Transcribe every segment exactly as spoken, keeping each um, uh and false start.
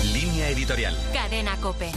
Línea editorial. Cadena COPE.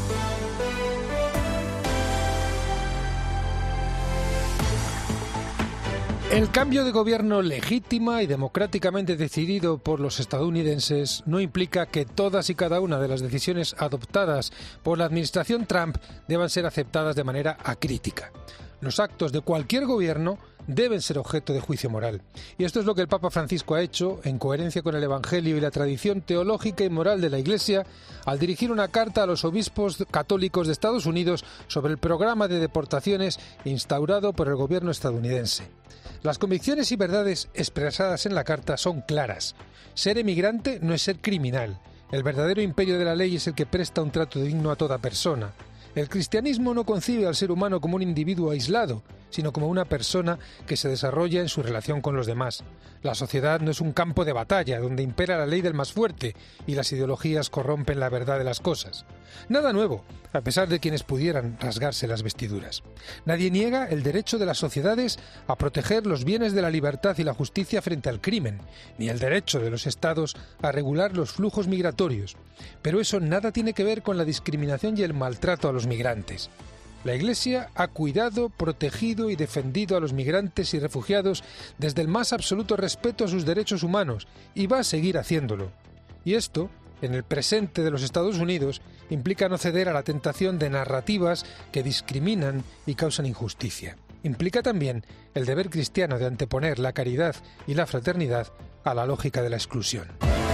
El cambio de gobierno legítima y democráticamente decidido por los estadounidenses no implica que todas y cada una de las decisiones adoptadas por la administración Trump deban ser aceptadas de manera acrítica. Los actos de cualquier gobierno deben ser objeto de juicio moral. Y esto es lo que el Papa Francisco ha hecho, en coherencia con el Evangelio y la tradición teológica y moral de la Iglesia, al dirigir una carta a los obispos católicos de Estados Unidos sobre el programa de deportaciones instaurado por el gobierno estadounidense. Las convicciones y verdades expresadas en la carta son claras. Ser emigrante no es ser criminal. El verdadero imperio de la ley es el que presta un trato digno a toda persona. El cristianismo no concibe al ser humano como un individuo aislado, sino como una persona que se desarrolla en su relación con los demás. La sociedad no es un campo de batalla donde impera la ley del más fuerte y las ideologías corrompen la verdad de las cosas. Nada nuevo, a pesar de quienes pudieran rasgarse las vestiduras. Nadie niega el derecho de las sociedades a proteger los bienes de la libertad y la justicia frente al crimen, ni el derecho de los estados a regular los flujos migratorios. Pero eso nada tiene que ver con la discriminación y el maltrato a los migrantes. La Iglesia ha cuidado, protegido y defendido a los migrantes y refugiados desde el más absoluto respeto a sus derechos humanos y va a seguir haciéndolo. Y esto, en el presente de los Estados Unidos, implica no ceder a la tentación de narrativas que discriminan y causan injusticia. Implica también el deber cristiano de anteponer la caridad y la fraternidad a la lógica de la exclusión.